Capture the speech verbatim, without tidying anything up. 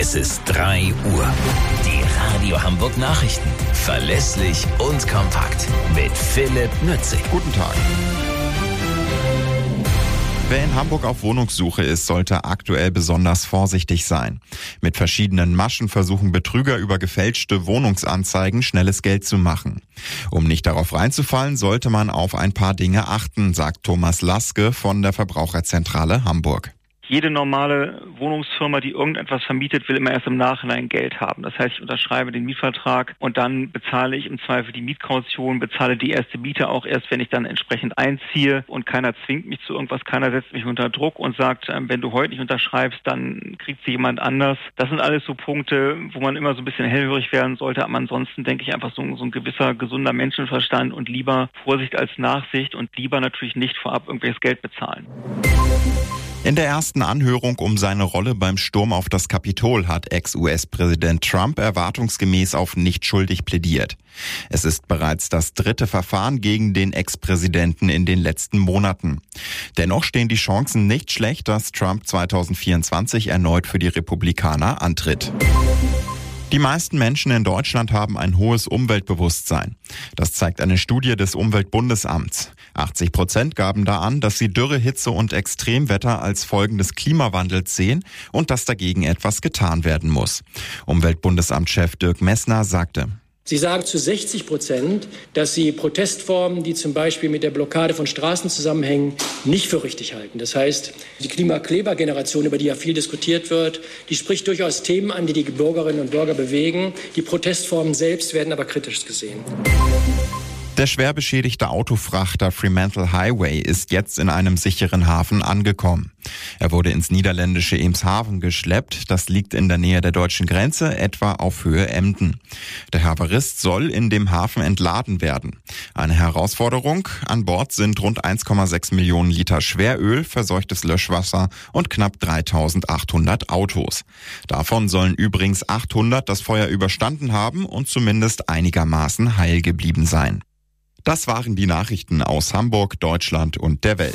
Es ist drei Uhr. Die Radio Hamburg Nachrichten. Verlässlich und kompakt. Mit Philipp Nützig. Guten Tag. Wer in Hamburg auf Wohnungssuche ist, sollte aktuell besonders vorsichtig sein. Mit verschiedenen Maschen versuchen Betrüger über gefälschte Wohnungsanzeigen schnelles Geld zu machen. Um nicht darauf reinzufallen, sollte man auf ein paar Dinge achten, sagt Thomas Laske von der Verbraucherzentrale Hamburg. Jede normale Wohnungsfirma, die irgendetwas vermietet, will immer erst im Nachhinein Geld haben. Das heißt, ich unterschreibe den Mietvertrag und dann bezahle ich im Zweifel die Mietkaution, bezahle die erste Miete auch erst, wenn ich dann entsprechend einziehe. Und keiner zwingt mich zu irgendwas, keiner setzt mich unter Druck und sagt, wenn du heute nicht unterschreibst, dann kriegt sie jemand anders. Das sind alles so Punkte, wo man immer so ein bisschen hellhörig werden sollte. Aber ansonsten denke ich einfach so, so ein gewisser gesunder Menschenverstand und lieber Vorsicht als Nachsicht und lieber natürlich nicht vorab irgendwelches Geld bezahlen. In der ersten Anhörung um seine Rolle beim Sturm auf das Kapitol hat Ex-U S-Präsident Trump erwartungsgemäß auf nicht schuldig plädiert. Es ist bereits das dritte Verfahren gegen den Ex-Präsidenten in den letzten Monaten. Dennoch stehen die Chancen nicht schlecht, dass Trump zwanzig vierundzwanzig erneut für die Republikaner antritt. Die meisten Menschen in Deutschland haben ein hohes Umweltbewusstsein. Das zeigt eine Studie des Umweltbundesamts. achtzig Prozent gaben da an, dass sie Dürre, Hitze und Extremwetter als Folgen des Klimawandels sehen und dass dagegen etwas getan werden muss. Umweltbundesamtschef Dirk Messner sagte: Sie sagen zu sechzig Prozent, dass Sie Protestformen, die zum Beispiel mit der Blockade von Straßen zusammenhängen, nicht für richtig halten. Das heißt, die Klimakleber-Generation, über die ja viel diskutiert wird, die spricht durchaus Themen an, die die Bürgerinnen und Bürger bewegen. Die Protestformen selbst werden aber kritisch gesehen. Der schwer beschädigte Autofrachter Fremantle Highway ist jetzt in einem sicheren Hafen angekommen. Er wurde ins niederländische Eemshaven geschleppt. Das liegt in der Nähe der deutschen Grenze, etwa auf Höhe Emden. Der Havarist soll in dem Hafen entladen werden. Eine Herausforderung: An Bord sind rund eins Komma sechs Millionen Liter Schweröl, verseuchtes Löschwasser und knapp dreitausendachthundert Autos. Davon sollen übrigens achthundert das Feuer überstanden haben und zumindest einigermaßen heil geblieben sein. Das waren die Nachrichten aus Hamburg, Deutschland und der Welt.